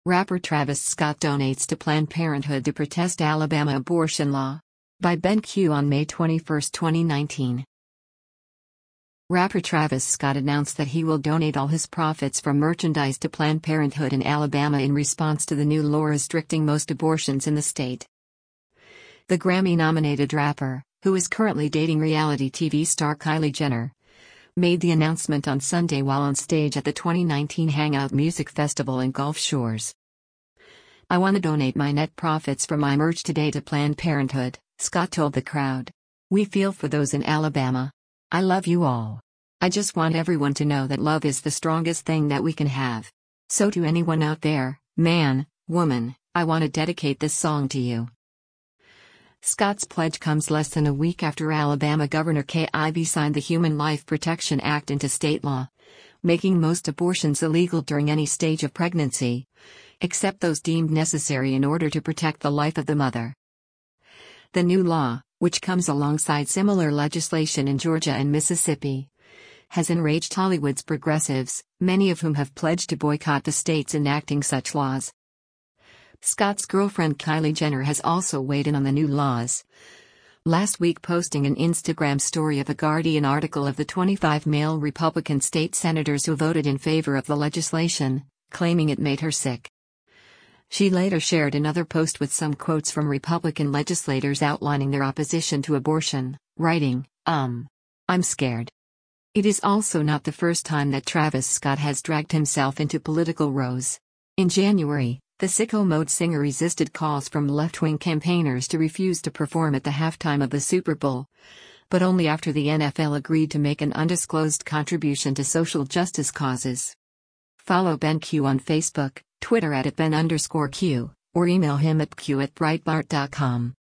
Rapper Travis Scott donates to Planned Parenthood to protest Alabama abortion law. By Ben Q on May 21, 2019. Rapper Travis Scott announced that he will donate all his profits from merchandise to Planned Parenthood in Alabama in response to the new law restricting most abortions in the state. The Grammy-nominated rapper, who is currently dating reality TV star Kylie Jenner, made the announcement on Sunday while on stage at the 2019 Hangout Music Festival in Gulf Shores. "I want to donate my net profits from my merch today to Planned Parenthood," Scott told the crowd. "We feel for those in Alabama. I love you all. I just want everyone to know that love is the strongest thing that we can have. So to anyone out there, man, woman, I want to dedicate this song to you." Scott's pledge comes less than a week after Alabama Governor Kay Ivey signed the Human Life Protection Act into state law, making most abortions illegal during any stage of pregnancy, except those deemed necessary in order to protect the life of the mother. The new law, which comes alongside similar legislation in Georgia and Mississippi, has enraged Hollywood's progressives, many of whom have pledged to boycott the states enacting such laws. Scott's girlfriend Kylie Jenner has also weighed in on the new laws, last week posting an Instagram story of a Guardian article of the 25 male Republican state senators who voted in favor of the legislation, claiming it made her sick. She later shared another post with some quotes from Republican legislators outlining their opposition to abortion, writing, I'm scared. It is also not the first time that Travis Scott has dragged himself into political rows. In January, the Sicko Mode singer resisted calls from left-wing campaigners to refuse to perform at the halftime of the Super Bowl, but only after the NFL agreed to make an undisclosed contribution to social justice causes. Follow Ben Q on Facebook, Twitter @Ben_Q, or email him at q@breitbart.com.